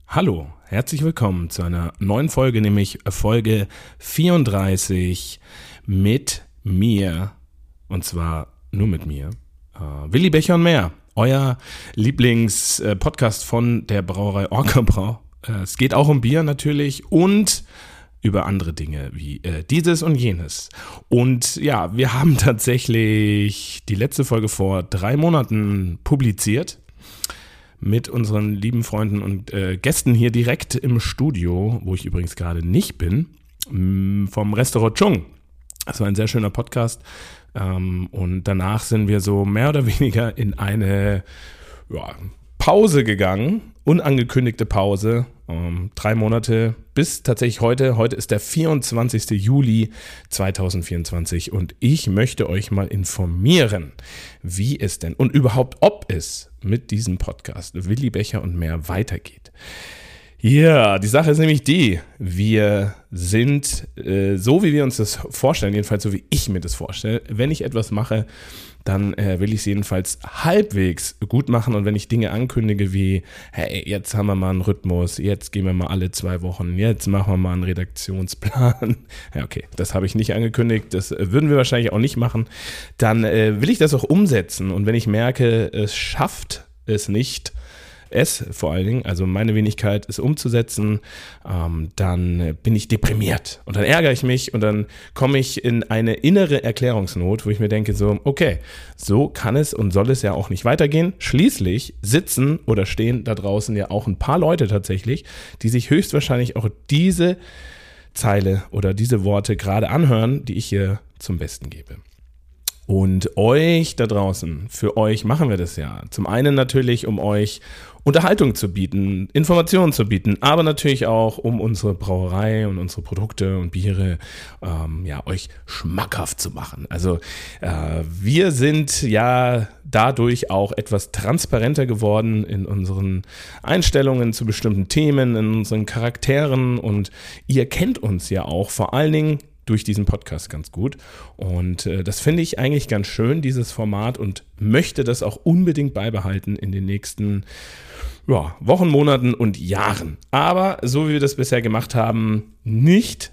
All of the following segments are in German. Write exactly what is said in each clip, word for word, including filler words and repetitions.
Hallo, herzlich willkommen zu einer neuen Folge, nämlich Folge vierunddreißig mit mir, und zwar nur mit mir, äh, Willi Becher und mehr, euer Lieblingspodcast von der Brauerei Orca Brau. Äh, es geht auch um Bier natürlich und über andere Dinge wie äh, dieses und jenes. Und ja, wir haben tatsächlich die letzte Folge vor drei Monaten publiziert. Mit unseren lieben Freunden und äh, Gästen hier direkt im Studio, wo ich übrigens gerade nicht bin, mh, vom Restaurant Chung. Das war ein sehr schöner Podcast. Ähm, und danach sind wir so mehr oder weniger in eine ja, Pause gegangen, unangekündigte Pause. Ähm, drei Monate bis tatsächlich heute. Heute ist der vierundzwanzigster Juli zweitausendvierundzwanzig und ich möchte euch mal informieren, wie es denn und überhaupt ob es mit diesem Podcast Willi Becher und mehr weitergeht. Ja, die Sache ist nämlich die, wir sind äh, so, wie wir uns das vorstellen, jedenfalls so, wie ich mir das vorstelle. Wenn ich etwas mache, dann äh, will ich es jedenfalls halbwegs gut machen. Und wenn ich Dinge ankündige wie, hey, jetzt haben wir mal einen Rhythmus, jetzt gehen wir mal alle zwei Wochen, jetzt machen wir mal einen Redaktionsplan. Ja, okay, das habe ich nicht angekündigt, das würden wir wahrscheinlich auch nicht machen. Dann äh, will ich das auch umsetzen. Und wenn ich merke, es schafft es nicht, es vor allen Dingen, also meine Wenigkeit, es umzusetzen, ähm, dann bin ich deprimiert und dann ärgere ich mich und dann komme ich in eine innere Erklärungsnot, wo ich mir denke so, okay, so kann es und soll es ja auch nicht weitergehen. Schließlich sitzen oder stehen da draußen ja auch ein paar Leute tatsächlich, die sich höchstwahrscheinlich auch diese Zeile oder diese Worte gerade anhören, die ich hier zum Besten gebe. Und euch da draußen, für euch machen wir das ja. Zum einen natürlich, um euch Unterhaltung zu bieten, Informationen zu bieten, aber natürlich auch, um unsere Brauerei und unsere Produkte und Biere ähm, ja, euch schmackhaft zu machen. Also äh, wir sind ja dadurch auch etwas transparenter geworden in unseren Einstellungen zu bestimmten Themen, in unseren Charakteren und ihr kennt uns ja auch vor allen Dingen durch diesen Podcast ganz gut und äh, das finde ich eigentlich ganz schön, dieses Format, und möchte das auch unbedingt beibehalten in den nächsten ja, Wochen, Monaten und Jahren. Aber so wie wir das bisher gemacht haben, nicht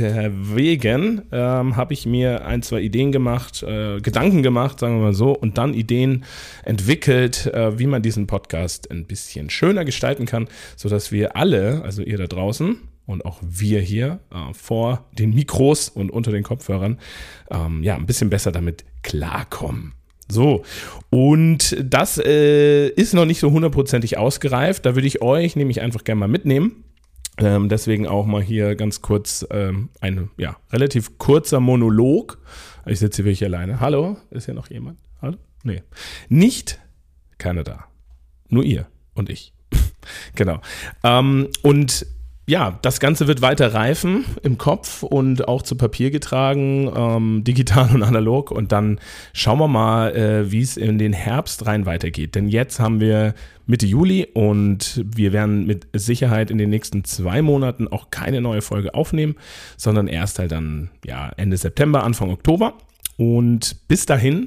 deswegen ähm, habe ich mir ein, zwei Ideen gemacht, äh, Gedanken gemacht, sagen wir mal so, und dann Ideen entwickelt, äh, wie man diesen Podcast ein bisschen schöner gestalten kann, sodass wir alle, also ihr da draußen, und auch wir hier äh, vor den Mikros und unter den Kopfhörern ähm, ja, ein bisschen besser damit klarkommen. So, und das äh, ist noch nicht so hundertprozentig ausgereift. Da würde ich euch nämlich einfach gerne mal mitnehmen. Ähm, deswegen auch mal hier ganz kurz ähm, ein ja, relativ kurzer Monolog. Ich sitze hier wirklich alleine. Hallo, ist hier noch jemand? Hallo? Nee. Nicht keiner da. Nur ihr und ich. Genau. Ähm, und ja, das Ganze wird weiter reifen im Kopf und auch zu Papier getragen, ähm, digital und analog. Und dann schauen wir mal, äh, wie es in den Herbst rein weitergeht. Denn jetzt haben wir Mitte Juli und wir werden mit Sicherheit in den nächsten zwei Monaten auch keine neue Folge aufnehmen, sondern erst halt dann ja, Ende September, Anfang Oktober. Und bis dahin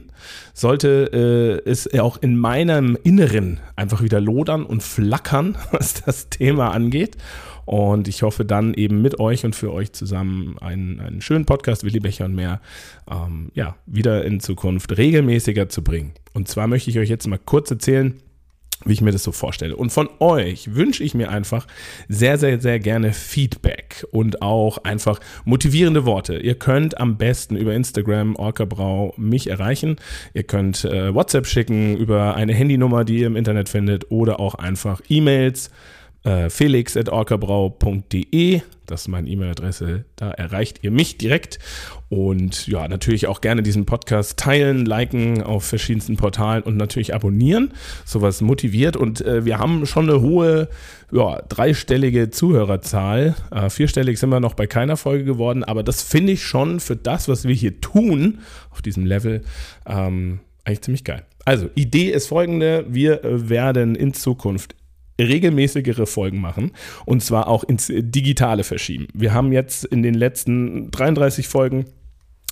sollte äh, es auch in meinem Inneren einfach wieder lodern und flackern, was das Thema angeht. Und ich hoffe dann eben mit euch und für euch zusammen einen, einen schönen Podcast, Willi Becher und mehr, ähm, ja, wieder in Zukunft regelmäßiger zu bringen. Und zwar möchte ich euch jetzt mal kurz erzählen, wie ich mir das so vorstelle. Und von euch wünsche ich mir einfach sehr, sehr, sehr gerne Feedback und auch einfach motivierende Worte. Ihr könnt am besten über Instagram Orca Brau mich erreichen. Ihr könnt äh, WhatsApp schicken über eine Handynummer, die ihr im Internet findet, oder auch einfach E-Mails. Äh, felix at orcabrau punkt de, das ist meine E-Mail-Adresse, da erreicht ihr mich direkt. Und ja, natürlich auch gerne diesen Podcast teilen, liken auf verschiedensten Portalen und natürlich abonnieren, sowas motiviert. Und äh, wir haben schon eine hohe, ja, dreistellige Zuhörerzahl, äh, vierstellig sind wir noch bei keiner Folge geworden, aber das finde ich schon für das, was wir hier tun, auf diesem Level, ähm, eigentlich ziemlich geil. Also, Idee ist folgende: Wir äh, werden in Zukunft regelmäßigere Folgen machen und zwar auch ins Digitale verschieben. Wir haben jetzt in den letzten dreiunddreißig Folgen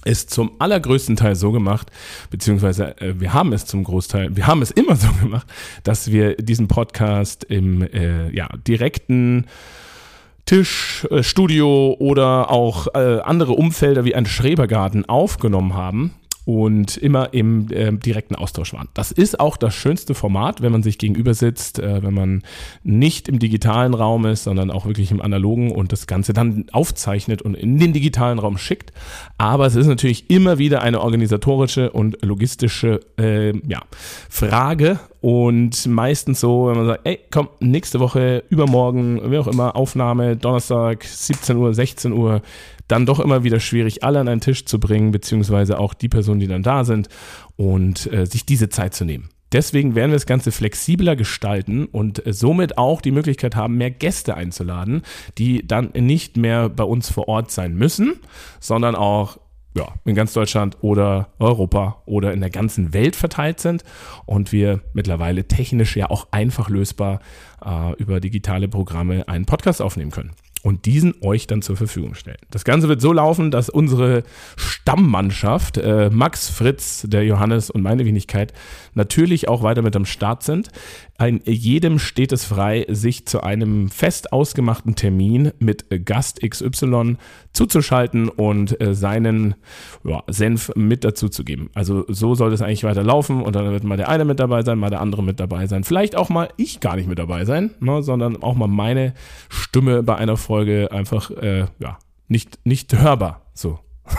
ist zum allergrößten Teil so gemacht, beziehungsweise äh, wir haben es zum Großteil, wir haben es immer so gemacht, dass wir diesen Podcast im äh, ja, direkten Tisch, äh, Studio oder auch äh, andere Umfelder wie ein Schrebergarten aufgenommen haben und immer im äh, direkten Austausch waren. Das ist auch das schönste Format, wenn man sich gegenüber sitzt, äh, wenn man nicht im digitalen Raum ist, sondern auch wirklich im analogen und das Ganze dann aufzeichnet und in den digitalen Raum schickt. Aber es ist natürlich immer wieder eine organisatorische und logistische äh, ja, Frage und meistens so, wenn man sagt, ey, komm, nächste Woche, übermorgen, wie auch immer, Aufnahme, Donnerstag, siebzehn Uhr, sechzehn Uhr, dann doch immer wieder schwierig, alle an einen Tisch zu bringen, beziehungsweise auch die Personen, die dann da sind und äh, sich diese Zeit zu nehmen. Deswegen werden wir das Ganze flexibler gestalten und äh, somit auch die Möglichkeit haben, mehr Gäste einzuladen, die dann nicht mehr bei uns vor Ort sein müssen, sondern auch ja, in ganz Deutschland oder Europa oder in der ganzen Welt verteilt sind und wir mittlerweile technisch ja auch einfach lösbar äh, über digitale Programme einen Podcast aufnehmen können und diesen euch dann zur Verfügung stellen. Das Ganze wird so laufen, dass unsere Stammmannschaft, äh, Max, Fritz, der Johannes und meine Wenigkeit, natürlich auch weiter mit am Start sind. Ein, jedem steht es frei, sich zu einem fest ausgemachten Termin mit Gast X Y zuzuschalten und äh, seinen ja, Senf mit dazu zu geben. Also so soll es eigentlich weiter laufen und dann wird mal der eine mit dabei sein, mal der andere mit dabei sein. Vielleicht auch mal ich gar nicht mit dabei sein, ne, sondern auch mal meine Stimme bei einer Folge einfach äh, ja, nicht, nicht hörbar. So.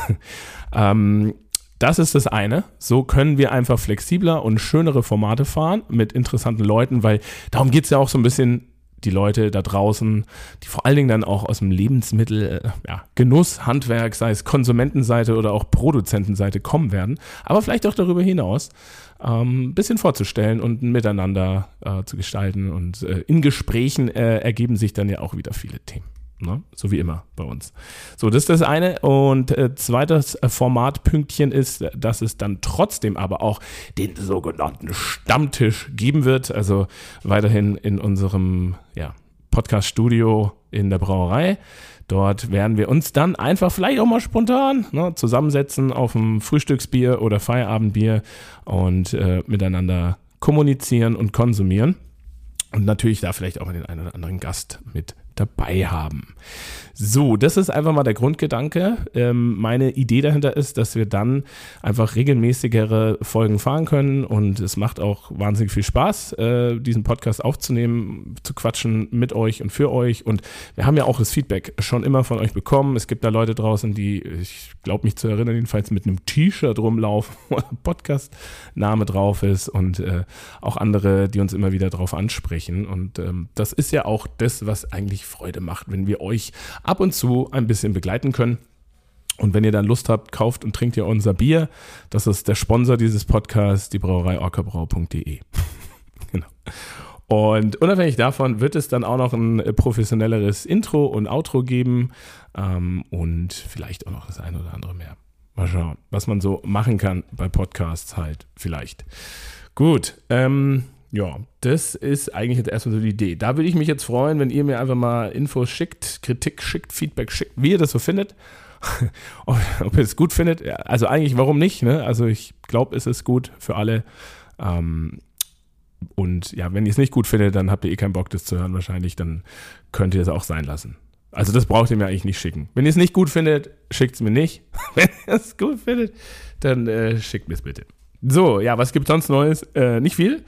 ähm, Das ist das eine. So können wir einfach flexibler und schönere Formate fahren mit interessanten Leuten, weil darum geht es ja auch so ein bisschen, die Leute da draußen, die vor allen Dingen dann auch aus dem Lebensmittel, äh, ja, Genuss, Handwerk, sei es Konsumentenseite oder auch Produzentenseite kommen werden, aber vielleicht auch darüber hinaus ähm, ein bisschen vorzustellen und miteinander äh, zu gestalten und äh, in Gesprächen äh, ergeben sich dann ja auch wieder viele Themen. Ne? So wie immer bei uns. So, das ist das eine. Und äh, zweites Formatpünktchen ist, dass es dann trotzdem aber auch den sogenannten Stammtisch geben wird. Also weiterhin in unserem ja, Podcast-Studio in der Brauerei. Dort werden wir uns dann einfach vielleicht auch mal spontan ne, zusammensetzen auf ein Frühstücksbier oder Feierabendbier und äh, miteinander kommunizieren und konsumieren. Und natürlich da vielleicht auch den einen oder anderen Gast mit dabei haben. So, das ist einfach mal der Grundgedanke. Ähm, meine Idee dahinter ist, dass wir dann einfach regelmäßigere Folgen fahren können und es macht auch wahnsinnig viel Spaß, äh, diesen Podcast aufzunehmen, zu quatschen mit euch und für euch und wir haben ja auch das Feedback schon immer von euch bekommen. Es gibt da Leute draußen, die, ich glaube mich zu erinnern, jedenfalls mit einem T-Shirt rumlaufen, wo ein Podcast-Name drauf ist und äh, auch andere, die uns immer wieder drauf ansprechen und ähm, das ist ja auch das, was eigentlich Freude macht, wenn wir euch ab und zu ein bisschen begleiten können. Und wenn ihr dann Lust habt, kauft und trinkt ihr unser Bier. Das ist der Sponsor dieses Podcasts, die Brauerei orcabrau punkt de. Genau. Und unabhängig davon wird es dann auch noch ein professionelleres Intro und Outro geben ähm, und vielleicht auch noch das eine oder andere mehr. Mal schauen, was man so machen kann bei Podcasts halt vielleicht. Gut, ähm, ja, das ist eigentlich jetzt erstmal so die Idee. Da würde ich mich jetzt freuen, wenn ihr mir einfach mal Infos schickt, Kritik schickt, Feedback schickt, wie ihr das so findet. ob, ob ihr es gut findet. Ja, also eigentlich, warum nicht? Ne? Also ich glaube, es ist gut für alle. Ähm, und ja, wenn ihr es nicht gut findet, dann habt ihr eh keinen Bock, das zu hören wahrscheinlich. Dann könnt ihr es auch sein lassen. Also das braucht ihr mir eigentlich nicht schicken. Wenn ihr es nicht gut findet, schickt es mir nicht. Wenn ihr es gut findet, dann äh, schickt mir es bitte. So, ja, was gibt es sonst Neues? Äh, nicht viel.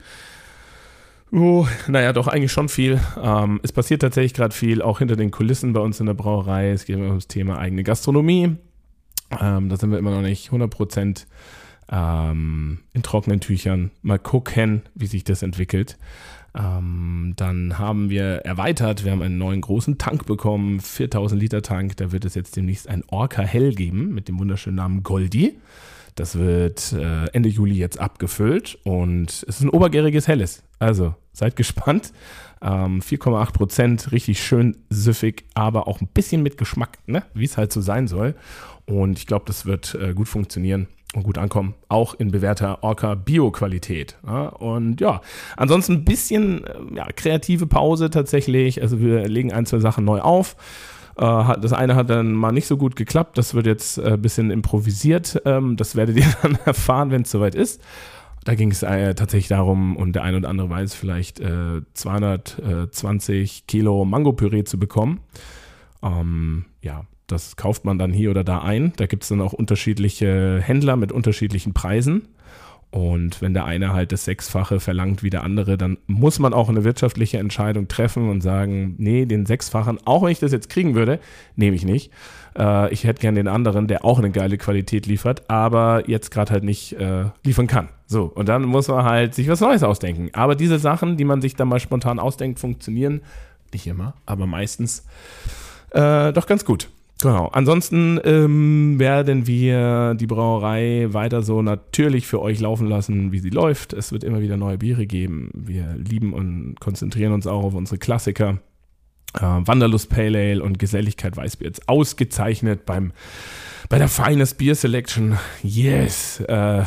Oh, naja, doch eigentlich schon viel. Ähm, es passiert tatsächlich gerade viel, auch hinter den Kulissen bei uns in der Brauerei. Es geht um das Thema eigene Gastronomie. Ähm, da sind wir immer noch nicht hundert Prozent ähm, in trockenen Tüchern. Mal gucken, wie sich das entwickelt. Ähm, dann haben wir erweitert, wir haben einen neuen großen Tank bekommen, viertausend Liter Tank. Da wird es jetzt demnächst ein Orca Hell geben mit dem wunderschönen Namen Goldi. Das wird äh, Ende Juli jetzt abgefüllt und es ist ein obergäriges Helles. Also seid gespannt. Ähm, vier Komma acht Prozent, richtig schön süffig, aber auch ein bisschen mit Geschmack, ne? Wie es halt so sein soll. Und ich glaube, das wird äh, gut funktionieren und gut ankommen. Auch in bewährter Orca-Bio-Qualität. Ja? Und ja, ansonsten ein bisschen äh, ja, kreative Pause tatsächlich. Also wir legen ein, zwei Sachen neu auf. Äh, das eine hat dann mal nicht so gut geklappt. Das wird jetzt ein äh, bisschen improvisiert. Ähm, das werdet ihr dann erfahren, wenn es soweit ist. Da ging es äh, tatsächlich darum, und der eine oder andere weiß vielleicht, äh, zweihundertzwanzig Kilo Mangopüree zu bekommen. Ähm, ja, das kauft man dann hier oder da ein. Da gibt es dann auch unterschiedliche Händler mit unterschiedlichen Preisen. Und wenn der eine halt das Sechsfache verlangt wie der andere, dann muss man auch eine wirtschaftliche Entscheidung treffen und sagen, nee, den Sechsfachen, auch wenn ich das jetzt kriegen würde, nehme ich nicht. Äh, ich hätte gern den anderen, der auch eine geile Qualität liefert, aber jetzt gerade halt nicht äh, liefern kann. So, und dann muss man halt sich was Neues ausdenken. Aber diese Sachen, die man sich dann mal spontan ausdenkt, funktionieren nicht immer, aber meistens äh, doch ganz gut. Genau. Ansonsten ähm, werden wir die Brauerei weiter so natürlich für euch laufen lassen, wie sie läuft. Es wird immer wieder neue Biere geben. Wir lieben und konzentrieren uns auch auf unsere Klassiker. Äh, Wanderlust Pale Ale und Geselligkeit Weißbier jetzt ausgezeichnet beim bei der Finest Beer Selection. Yes. Äh,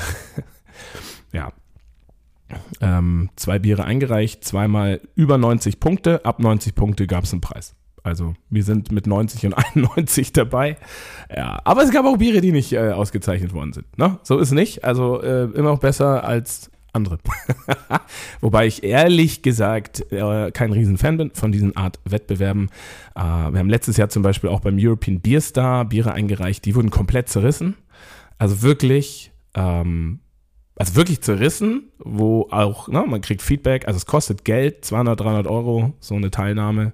ja. Ähm, zwei Biere eingereicht, zweimal über neunzig Punkte. Ab neunzig Punkte gab es einen Preis. Also wir sind mit neunzig und einundneunzig dabei. Ja, aber es gab auch Biere, die nicht äh, ausgezeichnet worden sind. Ne? So ist es nicht. Also äh, immer noch besser als andere. Wobei ich ehrlich gesagt äh, kein Riesenfan bin von diesen Art Wettbewerben. Äh, wir haben letztes Jahr zum Beispiel auch beim European Beer Star Biere eingereicht, die wurden komplett zerrissen. Also wirklich, ähm, also wirklich zerrissen, wo auch, ne, man kriegt Feedback, also es kostet Geld, zweihundert, dreihundert Euro, so eine Teilnahme.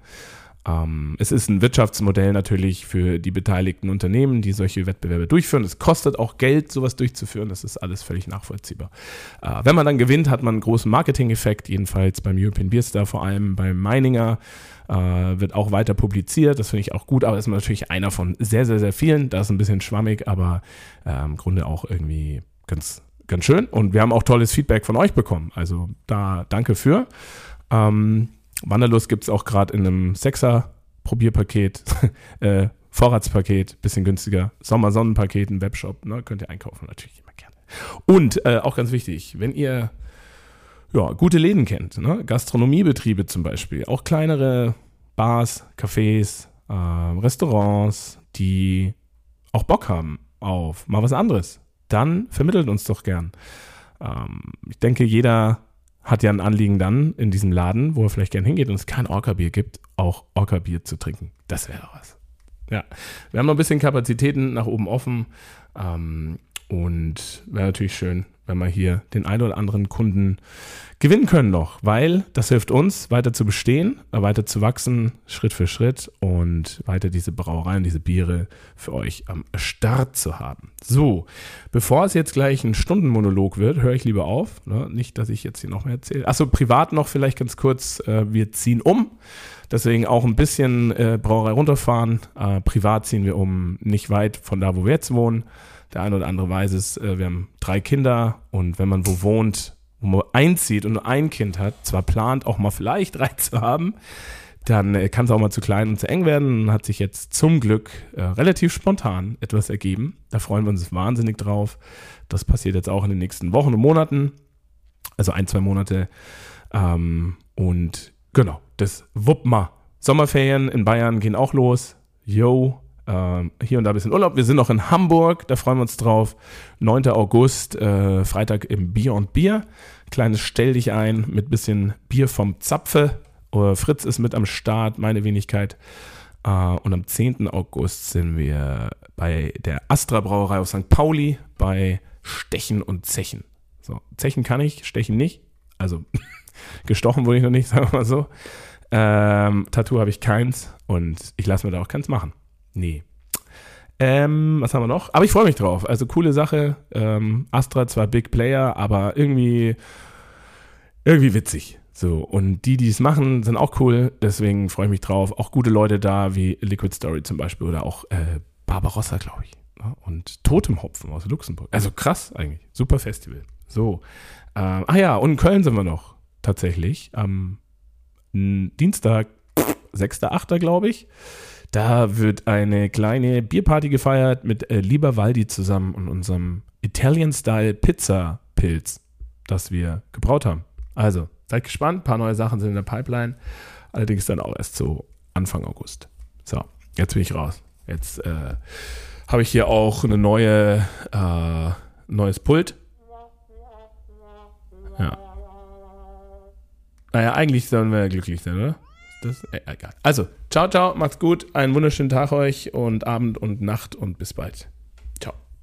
Ähm, es ist ein Wirtschaftsmodell natürlich für die beteiligten Unternehmen, die solche Wettbewerbe durchführen. Es kostet auch Geld, sowas durchzuführen. Das ist alles völlig nachvollziehbar. Äh, wenn man dann gewinnt, hat man einen großen Marketing-Effekt. Jedenfalls beim European Beer Star, vor allem beim Meininger, äh, wird auch weiter publiziert. Das finde ich auch gut, aber ist natürlich einer von sehr, sehr, sehr vielen. Da ist ein bisschen schwammig, aber äh, im Grunde auch irgendwie ganz, ganz schön. Und wir haben auch tolles Feedback von euch bekommen. Also da danke für. Ähm, Wanderlust gibt es auch gerade in einem Sechser-Probierpaket, äh, Vorratspaket, bisschen günstiger, Sommer-Sonnenpaket, ein Webshop, ne, könnt ihr einkaufen, natürlich immer gerne. Und äh, auch ganz wichtig, wenn ihr ja, gute Läden kennt, ne, Gastronomiebetriebe zum Beispiel, auch kleinere Bars, Cafés, äh, Restaurants, die auch Bock haben auf mal was anderes, dann vermittelt uns doch gern. Ähm, ich denke, jeder hat ja ein Anliegen dann in diesem Laden, wo er vielleicht gern hingeht und es kein Orca-Bier gibt, auch Orca-Bier zu trinken. Das wäre doch was. Ja, wir haben noch ein bisschen Kapazitäten nach oben offen ähm, und wäre natürlich schön, wenn wir hier den einen oder anderen Kunden gewinnen können noch, weil das hilft uns, weiter zu bestehen, weiter zu wachsen, Schritt für Schritt und weiter diese Brauereien, diese Biere für euch am Start zu haben. So, bevor es jetzt gleich ein Stundenmonolog wird, höre ich lieber auf. Ne? Nicht, dass ich jetzt hier noch mehr erzähle. Achso, privat noch vielleicht ganz kurz, äh, wir ziehen um. Deswegen auch ein bisschen äh, Brauerei runterfahren. Äh, privat ziehen wir um, nicht weit von da, wo wir jetzt wohnen. Der eine oder andere weiß es, äh, wir haben drei Kinder und wenn man wo wohnt, wo man einzieht und nur ein Kind hat, zwar plant, auch mal vielleicht drei zu haben, dann äh, kann es auch mal zu klein und zu eng werden. Hat sich jetzt zum Glück äh, relativ spontan etwas ergeben. Da freuen wir uns wahnsinnig drauf. Das passiert jetzt auch in den nächsten Wochen und Monaten, also ein, zwei Monate. Ähm, und genau, das wupp mal. Sommerferien in Bayern gehen auch los. Yo. Ähm, hier und da ein bisschen Urlaub. Wir sind noch in Hamburg, da freuen wir uns drauf. neunter August, äh, Freitag im Bier und Bier. Kleines Stell dich ein mit bisschen Bier vom Zapfe. Uh, Fritz ist mit am Start, meine Wenigkeit. Uh, und am zehnten August sind wir bei der Astra Brauerei auf Sankt Pauli bei Stechen und Zechen. So, Zechen kann ich, Stechen nicht. Also gestochen wurde ich noch nicht, sagen wir mal so. Ähm, Tattoo habe ich keins und ich lasse mir da auch keins machen. Nee. Ähm, was haben wir noch? Aber ich freue mich drauf. Also coole Sache. Ähm, Astra zwar Big Player, aber irgendwie, irgendwie witzig. So, und die, die es machen, sind auch cool. Deswegen freue ich mich drauf. Auch gute Leute da, wie Liquid Story zum Beispiel oder auch äh, Barbarossa, glaube ich. Ja, und Totemhopfen aus Luxemburg. Also krass eigentlich. Super Festival. So. Ähm, ah ja, und in Köln sind wir noch. Tatsächlich. Am Dienstag, sechster achter glaube ich. Da wird eine kleine Bierparty gefeiert mit äh, Lieber Waldi zusammen und unserem Italian-Style-Pizza-Pilz, das wir gebraut haben. Also, seid gespannt, ein paar neue Sachen sind in der Pipeline, allerdings dann auch erst so Anfang August. So, Jetzt bin ich raus. Jetzt äh, habe ich hier auch eine neue, äh, neues Pult. Ja. Naja, eigentlich sollen wir glücklich sein, oder? Das, äh, egal. Also, ciao, ciao, macht's gut, einen wunderschönen Tag euch und Abend und Nacht und bis bald. Ciao.